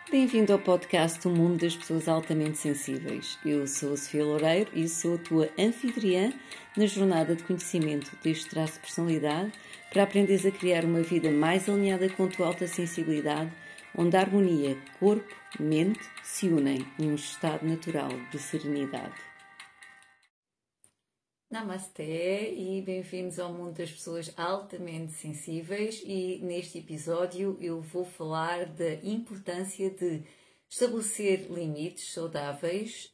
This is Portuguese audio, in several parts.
Bem-vindo ao podcast do Mundo das Pessoas Altamente Sensíveis. Eu sou a Sofia Loureiro e sou a tua anfitriã na jornada de conhecimento deste traço de personalidade para aprenderes a criar uma vida mais alinhada com a tua alta sensibilidade, onde a harmonia corpo-mente se unem em um estado natural de serenidade. Namasté e bem-vindos ao mundo das pessoas altamente sensíveis, e neste episódio eu vou falar da importância de estabelecer limites saudáveis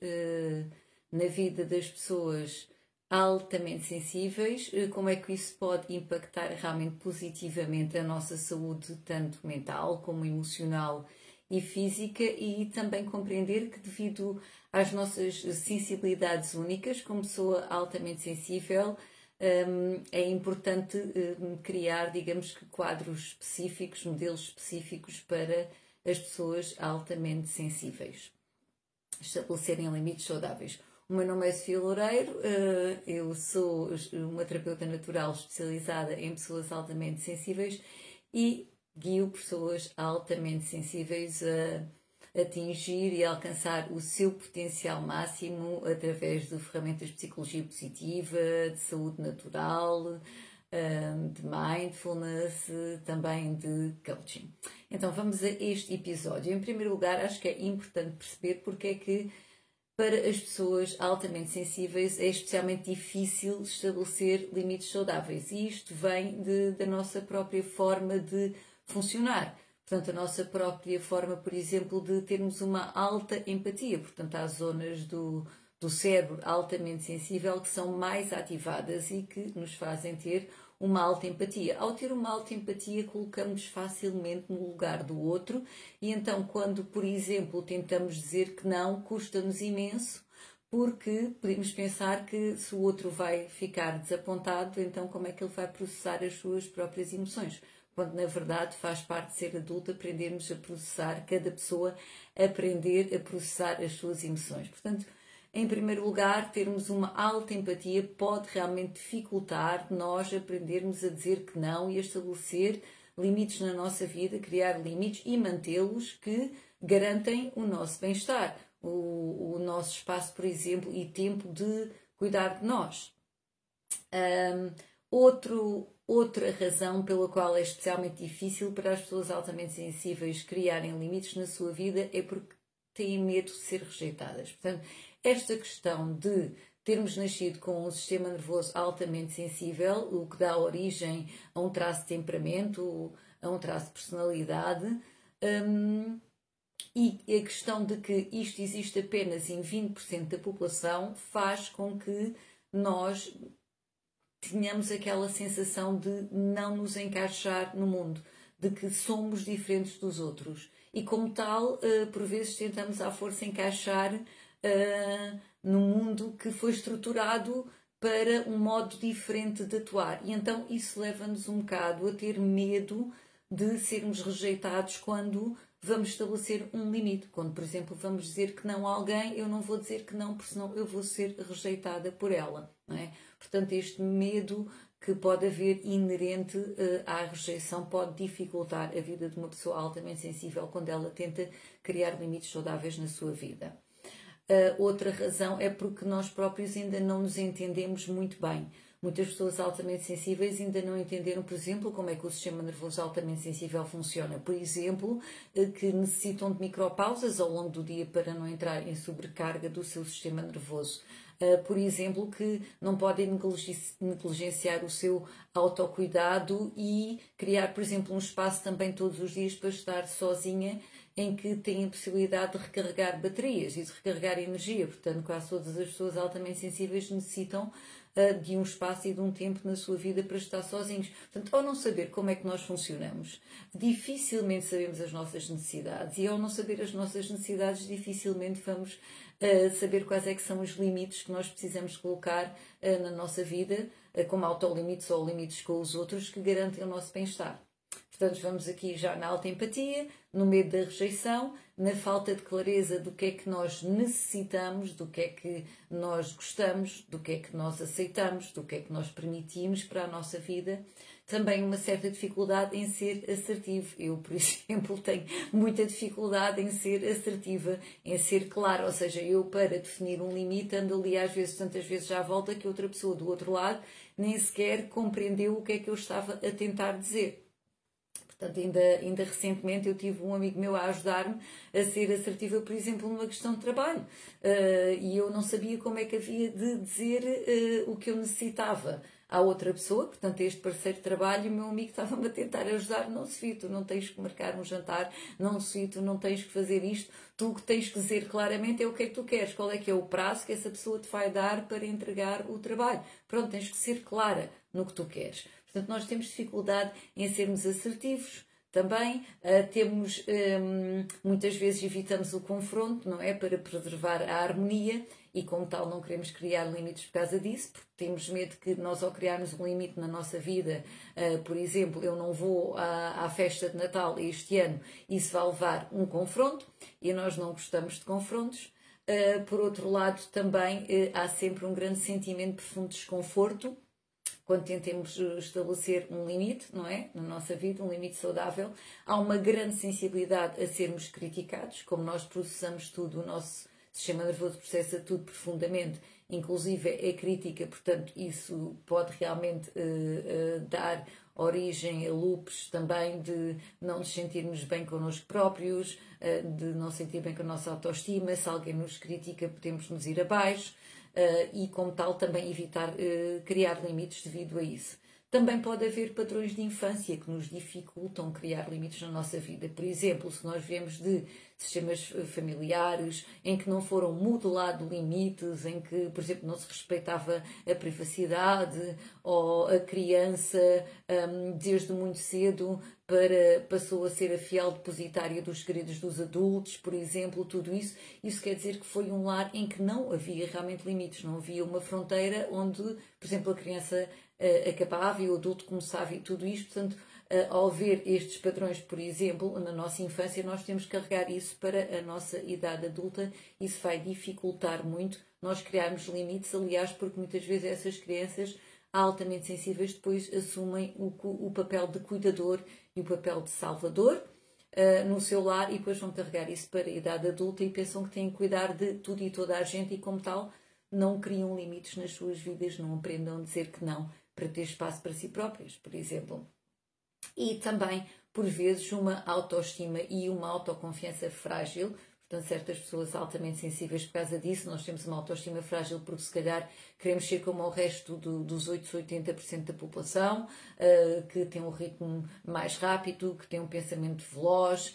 na vida das pessoas altamente sensíveis, como é que isso pode impactar realmente positivamente a nossa saúde, tanto mental como emocional e física, e também compreender que devido às nossas sensibilidades únicas, como pessoa altamente sensível, é importante criar, digamos que, quadros específicos, modelos específicos para as pessoas altamente sensíveis, estabelecerem limites saudáveis. O meu nome é Sofia Loureiro, eu sou uma terapeuta natural especializada em pessoas altamente sensíveis e guio pessoas altamente sensíveis a atingir e alcançar o seu potencial máximo através de ferramentas de psicologia positiva, de saúde natural, de mindfulness, também de coaching. Então vamos a este episódio. Em primeiro lugar, acho que é importante perceber porque é que para as pessoas altamente sensíveis é especialmente difícil estabelecer limites saudáveis, e isto vem da nossa própria forma de funcionar. Portanto, a nossa própria forma, por exemplo, de termos uma alta empatia. Portanto, há zonas do cérebro altamente sensível que são mais ativadas e que nos fazem ter uma alta empatia. Ao ter uma alta empatia, colocamos facilmente no lugar do outro, e então quando, por exemplo, tentamos dizer que não, custa-nos imenso, porque podemos pensar que se o outro vai ficar desapontado, então como é que ele vai processar as suas próprias emoções? Quando na verdade faz parte de ser adulto aprendermos a processar, cada pessoa aprender a processar as suas emoções. Portanto, em primeiro lugar, termos uma alta empatia pode realmente dificultar nós aprendermos a dizer que não e a estabelecer limites na nossa vida, criar limites e mantê-los que garantem o nosso bem-estar, o nosso espaço, por exemplo, e tempo de cuidar de nós. Outra razão pela qual é especialmente difícil para as pessoas altamente sensíveis criarem limites na sua vida é porque têm medo de ser rejeitadas. Portanto, esta questão de termos nascido com um sistema nervoso altamente sensível, o que dá origem a um traço de temperamento, a um traço de personalidade, e a questão de que isto existe apenas em 20% da população faz com que nós tenhamos aquela sensação de não nos encaixar no mundo, de que somos diferentes dos outros. E como tal, por vezes tentamos à força encaixar num mundo que foi estruturado para um modo diferente de atuar. E então isso leva-nos um bocado a ter medo de sermos rejeitados quando vamos estabelecer um limite. Quando, por exemplo, vamos dizer que não a alguém, eu não vou dizer que não, porque senão eu vou ser rejeitada por ela, não é? Portanto, este medo que pode haver inerente à rejeição pode dificultar a vida de uma pessoa altamente sensível quando ela tenta criar limites saudáveis na sua vida. Outra razão é porque nós próprios ainda não nos entendemos muito bem. Muitas pessoas altamente sensíveis ainda não entenderam, por exemplo, como é que o sistema nervoso altamente sensível funciona. Por exemplo, que necessitam de micropausas ao longo do dia para não entrar em sobrecarga do seu sistema nervoso. Por exemplo, que não podem negligenciar o seu autocuidado e criar, por exemplo, um espaço também todos os dias para estar sozinha, em que têm a possibilidade de recarregar baterias e de recarregar energia. Portanto, quase todas as pessoas altamente sensíveis necessitam de um espaço e de um tempo na sua vida para estar sozinhos. Portanto, ao não saber como é que nós funcionamos, dificilmente sabemos as nossas necessidades, e ao não saber as nossas necessidades, dificilmente vamos saber quais é que são os limites que nós precisamos colocar na nossa vida, como autolimites ou limites com os outros que garantem o nosso bem-estar. Portanto, vamos aqui já na alta empatia, no medo da rejeição, na falta de clareza do que é que nós necessitamos, do que é que nós gostamos, do que é que nós aceitamos, do que é que nós permitimos para a nossa vida, também uma certa dificuldade em ser assertivo. Eu, por exemplo, tenho muita dificuldade em ser assertiva, em ser clara, ou seja, eu para definir um limite ando ali às vezes, tantas vezes à volta que outra pessoa do outro lado nem sequer compreendeu o que é que eu estava a tentar dizer. Portanto, ainda recentemente eu tive um amigo meu a ajudar-me a ser assertiva, por exemplo, numa questão de trabalho. E eu não sabia como é que havia de dizer o que eu necessitava à outra pessoa, portanto, este parceiro de trabalho, e o meu amigo estava-me a tentar ajudar. Não, Sofia, tu não tens que marcar um jantar, não, Sofia, tu não tens que fazer isto, tu o que tens que dizer claramente é o que é que tu queres, qual é que é o prazo que essa pessoa te vai dar para entregar o trabalho. Pronto, tens que ser clara no que tu queres. Portanto, nós temos dificuldade em sermos assertivos. Também muitas vezes evitamos o confronto, não é? Para preservar a harmonia e, como tal, não queremos criar limites por causa disso, porque temos medo que nós, ao criarmos um limite na nossa vida, por exemplo, eu não vou à festa de Natal este ano, isso vai levar um confronto e nós não gostamos de confrontos. Por outro lado, também há sempre um grande sentimento de profundo desconforto quando tentemos estabelecer um limite, não é? Na nossa vida, um limite saudável. Há uma grande sensibilidade a sermos criticados, como nós processamos tudo, o nosso sistema nervoso processa tudo profundamente, inclusive a crítica, portanto, isso pode realmente dar origem a loops também de não nos sentirmos bem connosco próprios, de não sentir bem com a nossa autoestima. Se alguém nos critica, podemos nos ir abaixo. E, como tal, também evitar criar limites devido a isso. Também pode haver padrões de infância que nos dificultam criar limites na nossa vida. Por exemplo, se nós viemos de sistemas familiares em que não foram modelados limites, em que, por exemplo, não se respeitava a privacidade, ou a criança, desde muito cedo, passou a ser a fiel depositária dos segredos dos adultos, por exemplo, tudo isso. Isso quer dizer que foi um lar em que não havia realmente limites, não havia uma fronteira onde, por exemplo, a criança acabava e o adulto começava e tudo isto. Portanto, ao ver estes padrões, por exemplo, na nossa infância, nós temos que carregar isso para a nossa idade adulta. Isso vai dificultar muito nós criarmos limites, aliás, porque muitas vezes essas crianças altamente sensíveis depois assumem o papel de cuidador e o papel de salvador no seu lar, e depois vão carregar isso para a idade adulta e pensam que têm que cuidar de tudo e toda a gente, e, como tal, não criam limites nas suas vidas, não aprendam a dizer que não para ter espaço para si próprios, por exemplo. E também, por vezes, uma autoestima e uma autoconfiança frágil. Portanto, certas pessoas altamente sensíveis por causa disso. Nós temos uma autoestima frágil porque, se calhar, queremos ser como o resto dos 80% da população, que tem um ritmo mais rápido, que tem um pensamento veloz,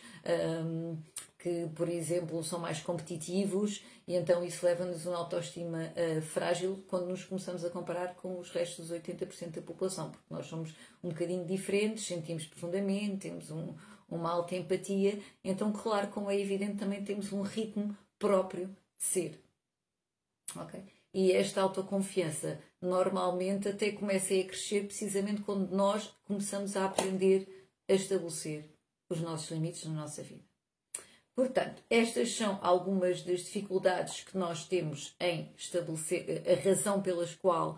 que, por exemplo, são mais competitivos, e então isso leva-nos a uma autoestima frágil quando nos começamos a comparar com os restos dos 80% da população, porque nós somos um bocadinho diferentes, sentimos profundamente, temos uma alta empatia, então, claro, como é evidente, também temos um ritmo próprio de ser. Okay? E esta autoconfiança normalmente até começa a crescer precisamente quando nós começamos a aprender a estabelecer os nossos limites na nossa vida. Portanto, estas são algumas das dificuldades que nós temos em estabelecer, a razão pelas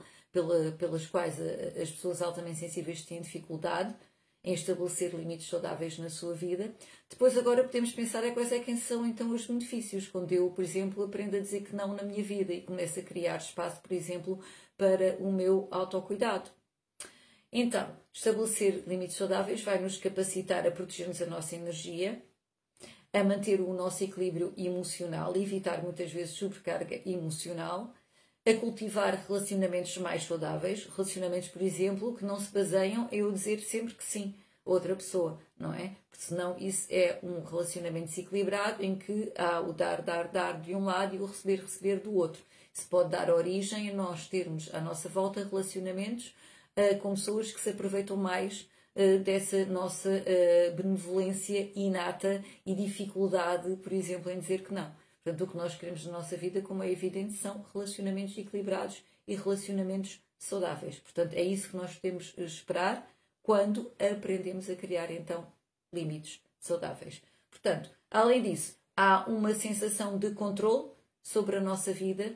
quais as pessoas altamente sensíveis têm dificuldade em estabelecer limites saudáveis na sua vida. Depois, agora podemos pensar quais é que são então os benefícios, quando eu, por exemplo, aprendo a dizer que não na minha vida e começo a criar espaço, por exemplo, para o meu autocuidado. Então, estabelecer limites saudáveis vai nos capacitar a protegermos a nossa energia, a manter o nosso equilíbrio emocional, evitar muitas vezes sobrecarga emocional, a cultivar relacionamentos mais saudáveis, relacionamentos, por exemplo, que não se baseiam em eu dizer sempre que sim a outra pessoa, não é? Porque senão isso é um relacionamento desequilibrado em que há o dar de um lado e o receber do outro. Isso pode dar origem a nós termos à nossa volta relacionamentos com pessoas que se aproveitam mais dessa nossa benevolência inata e dificuldade, por exemplo, em dizer que não. Portanto, o que nós queremos na nossa vida, como é evidente, são relacionamentos equilibrados e relacionamentos saudáveis. Portanto, é isso que nós podemos esperar quando aprendemos a criar, então, limites saudáveis. Portanto, além disso, há uma sensação de controle sobre a nossa vida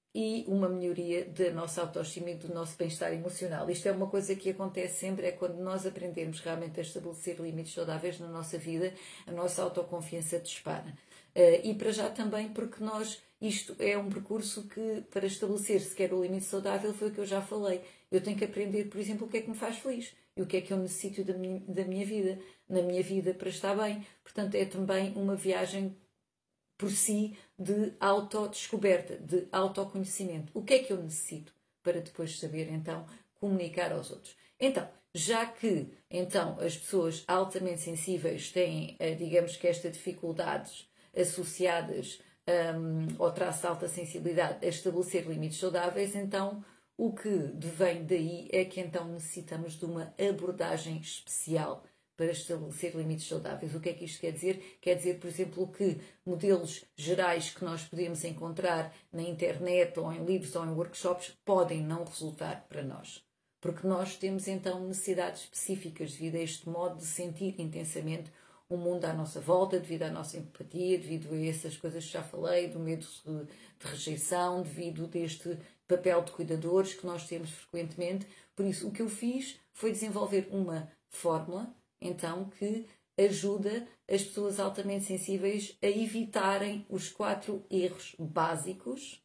e uma melhoria da nossa autoestima e do nosso bem-estar emocional. Isto é uma coisa que acontece sempre, é quando nós aprendemos realmente a estabelecer limites saudáveis na nossa vida, a nossa autoconfiança dispara. E para já também porque isto é um percurso que, para estabelecer sequer o limite saudável, foi o que eu já falei. Eu tenho que aprender, por exemplo, o que é que me faz feliz e o que é que eu necessito da minha vida, na minha vida para estar bem. Portanto, é também uma viagem por si de autodescoberta, de autoconhecimento. O que é que eu necessito para depois saber, então, comunicar aos outros? Então, já que, então, as pessoas altamente sensíveis têm, digamos que estas dificuldades associadas ao traço de alta sensibilidade a estabelecer limites saudáveis, então, o que vem daí é que, então, necessitamos de uma abordagem especial para estabelecer limites saudáveis. O que é que isto quer dizer? Quer dizer, por exemplo, que modelos gerais que nós podemos encontrar na internet ou em livros ou em workshops podem não resultar para nós. Porque nós temos então necessidades específicas devido a este modo de sentir intensamente o mundo à nossa volta, devido à nossa empatia, devido a essas coisas que já falei, do medo de rejeição, devido deste papel de cuidadores que nós temos frequentemente. Por isso, o que eu fiz foi desenvolver uma fórmula então que ajuda as pessoas altamente sensíveis a evitarem os 4 erros básicos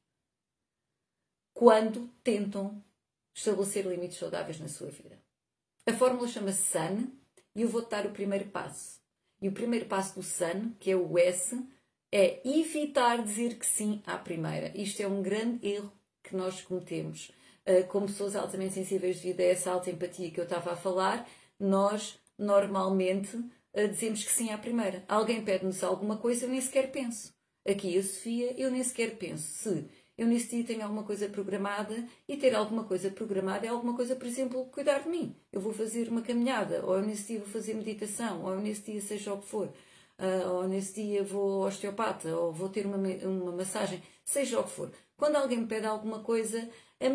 quando tentam estabelecer limites saudáveis na sua vida. A fórmula chama-se SUN e eu vou-te dar o primeiro passo. E o primeiro passo do SUN, que é o S, é evitar dizer que sim à primeira. Isto é um grande erro que nós cometemos. Como pessoas altamente sensíveis devido a essa alta empatia que eu estava a falar, nós normalmente dizemos que sim à primeira. Alguém pede-nos alguma coisa, eu nem sequer penso. Aqui a Sofia, eu nem sequer penso. Se eu nesse dia tenho alguma coisa programada, e ter alguma coisa programada é alguma coisa, por exemplo, cuidar de mim. Eu vou fazer uma caminhada, ou eu nesse dia vou fazer meditação, ou eu nesse dia seja o que for, ou nesse dia vou ao osteopata, ou vou ter uma massagem, seja o que for. Quando alguém me pede alguma coisa, a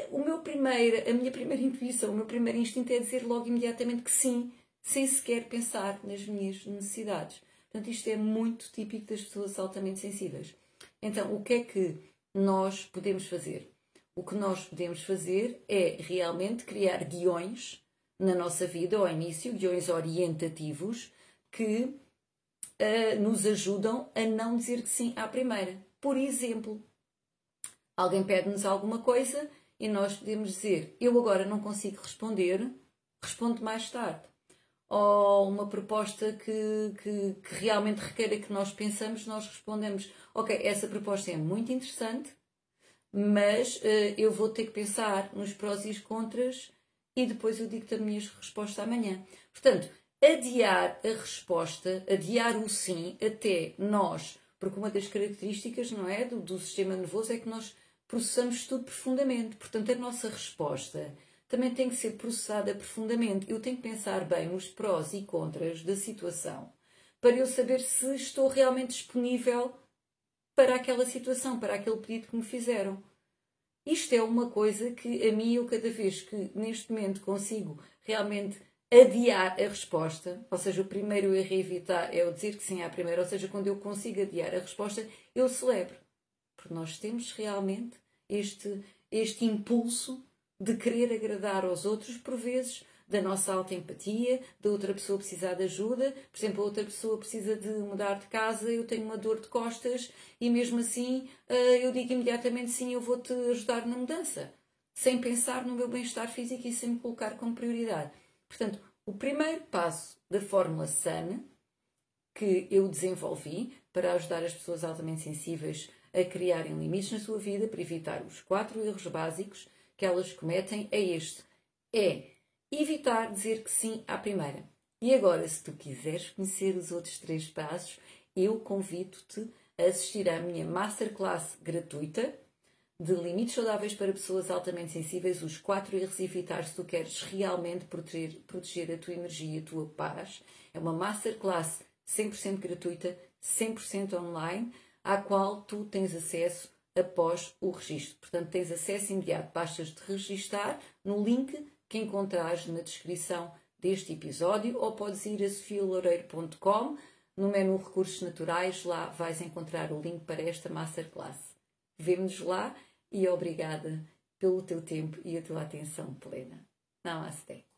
minha primeira intuição, o meu primeiro instinto é dizer logo imediatamente que sim, sem sequer pensar nas minhas necessidades. Portanto, isto é muito típico das pessoas altamente sensíveis. Então, o que é que nós podemos fazer? O que nós podemos fazer é realmente criar guiões na nossa vida, ao início, guiões orientativos, que nos ajudam a não dizer que sim à primeira. Por exemplo, alguém pede-nos alguma coisa e nós podemos dizer: eu agora não consigo responder, respondo mais tarde. Ou uma proposta que realmente requer que nós pensamos, nós respondemos: ok, essa proposta é muito interessante, mas eu vou ter que pensar nos prós e os contras e depois eu digo-te a minha resposta amanhã. Portanto, adiar a resposta, adiar o sim até nós, porque uma das características, não é, do sistema nervoso é que nós processamos tudo profundamente. Portanto, a nossa resposta também tem que ser processada profundamente. Eu tenho que pensar bem nos prós e contras da situação para eu saber se estou realmente disponível para aquela situação, para aquele pedido que me fizeram. Isto é uma coisa que a mim, eu cada vez que neste momento consigo realmente adiar a resposta, ou seja, o primeiro erro a evitar é o dizer que sim à primeira, ou seja, quando eu consigo adiar a resposta, eu celebro. Porque nós temos realmente este impulso de querer agradar aos outros, por vezes, da nossa alta empatia, da outra pessoa precisar de ajuda. Por exemplo, a outra pessoa precisa de mudar de casa, eu tenho uma dor de costas e mesmo assim eu digo imediatamente sim, eu vou-te ajudar na mudança, sem pensar no meu bem-estar físico e sem me colocar como prioridade. Portanto, o primeiro passo da fórmula SUN que eu desenvolvi para ajudar as pessoas altamente sensíveis a criarem limites na sua vida, para evitar os 4 erros básicos que elas cometem, é este. É evitar dizer que sim à primeira. E agora, se tu quiseres conhecer os outros 3 passos, eu convido-te a assistir à minha masterclass gratuita de limites saudáveis para pessoas altamente sensíveis, os 4 erros a evitar se tu queres realmente proteger a tua energia e a tua paz. É uma masterclass 100% gratuita, 100% online, à qual tu tens acesso após o registro. Portanto, tens acesso imediato. Bastas te registar no link que encontrares na descrição deste episódio ou podes ir a sofialoureiro.com, no menu Recursos Naturais, lá vais encontrar o link para esta Masterclass. Vemo-nos lá e obrigada pelo teu tempo e a tua atenção plena. Namaste.